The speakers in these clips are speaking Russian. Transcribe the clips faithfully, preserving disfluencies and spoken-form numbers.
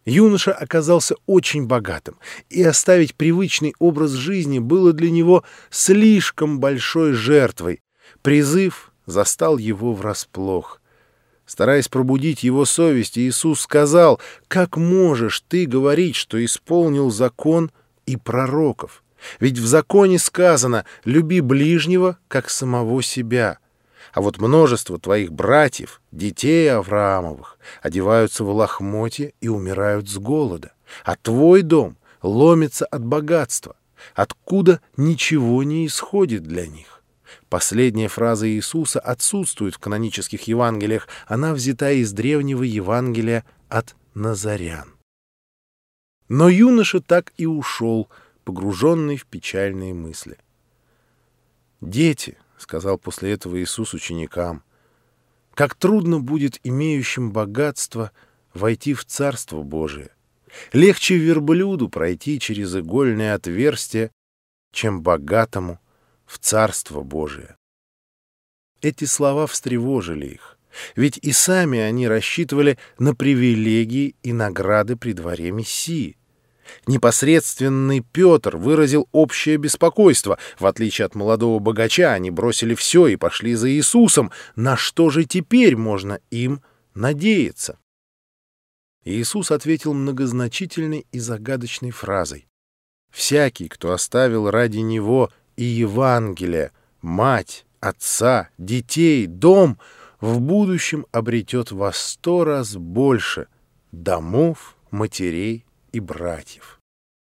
Юноша оказался очень богатым, и оставить привычный образ жизни было для него слишком большой жертвой. Призыв застал его врасплох. Стараясь пробудить его совесть, Иисус сказал: «Как можешь ты говорить, что исполнил закон и пророков? Ведь в законе сказано: люби ближнего, как самого себя. А вот множество твоих братьев, детей Авраамовых, одеваются в лохмотья и умирают с голода, а твой дом ломится от богатства, откуда ничего не исходит для них». Последняя фраза Иисуса отсутствует в канонических Евангелиях, она взята из древнего Евангелия от Назарян. Но юноша так и ушел, погруженный в печальные мысли. «Дети», — сказал после этого Иисус ученикам, — «как трудно будет имеющим богатство войти в Царство Божие. Легче верблюду пройти через игольное отверстие, чем богатому в Царство Божие». Эти слова встревожили их, ведь и сами они рассчитывали на привилегии и награды при дворе Мессии. Непосредственный Петр выразил общее беспокойство. В отличие от молодого богача, они бросили все и пошли за Иисусом. На что же теперь можно им надеяться? Иисус ответил многозначительной и загадочной фразой: «Всякий, кто оставил ради Него и Евангелие мать, отца, детей, дом, в будущем обретет во сто раз больше домов, матерей и братьев».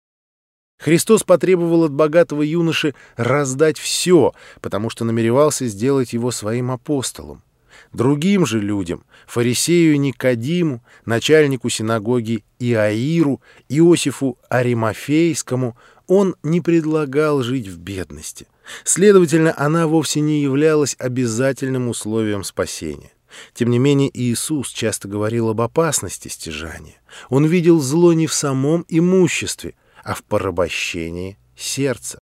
Христос потребовал от богатого юноши раздать все, потому что намеревался сделать его своим апостолом. Другим же людям, фарисею Никодиму, начальнику синагоги Иаиру, Иосифу Аримафейскому, он не предлагал жить в бедности. Следовательно, она вовсе не являлась обязательным условием спасения. Тем не менее, Иисус часто говорил об опасности стяжания. Он видел зло не в самом имуществе, а в порабощении сердца.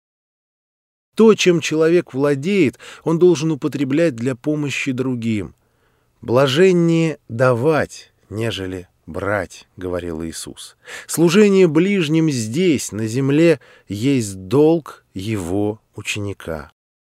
То, чем человек владеет, он должен употреблять для помощи другим. «Блаженнее давать, нежели брать», — говорил Иисус. «Служение ближним здесь, на земле, есть долг его ученика».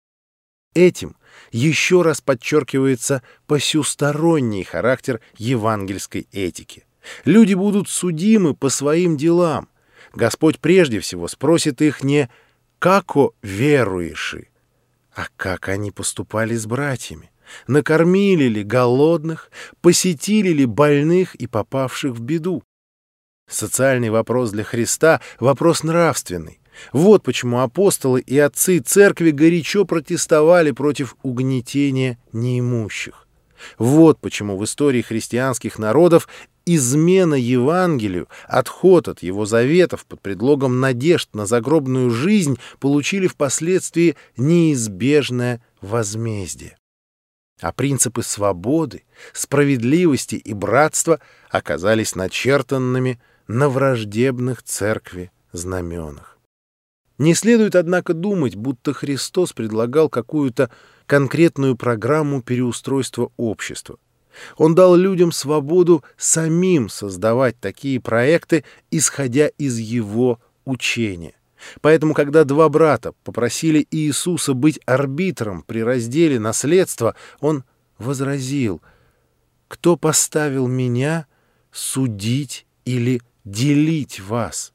Этим еще раз подчеркивается посюсторонний характер евангельской этики. Люди будут судимы по своим делам. Господь прежде всего спросит их не «како веруеши», а как они поступали с братьями. Накормили ли голодных, посетили ли больных и попавших в беду? Социальный вопрос для Христа — вопрос нравственный. Вот почему апостолы и отцы церкви горячо протестовали против угнетения неимущих. Вот почему в истории христианских народов измена Евангелию, отход от его заветов под предлогом надежд на загробную жизнь получили впоследствии неизбежное возмездие. А принципы свободы, справедливости и братства оказались начертанными на враждебных церкви знаменах. Не следует, однако, думать, будто Христос предлагал какую-то конкретную программу переустройства общества. Он дал людям свободу самим создавать такие проекты, исходя из его учения. Поэтому, когда два брата попросили Иисуса быть арбитром при разделе наследства, он возразил: «Кто поставил меня судить или делить вас?»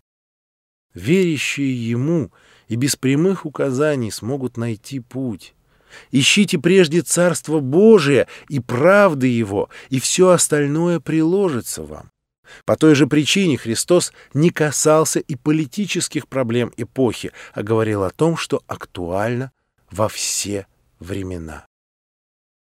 Верящие ему и без прямых указаний смогут найти путь. Ищите прежде Царство Божие и правды Его, и все остальное приложится вам. По той же причине Христос не касался и политических проблем эпохи, а говорил о том, что актуально во все времена.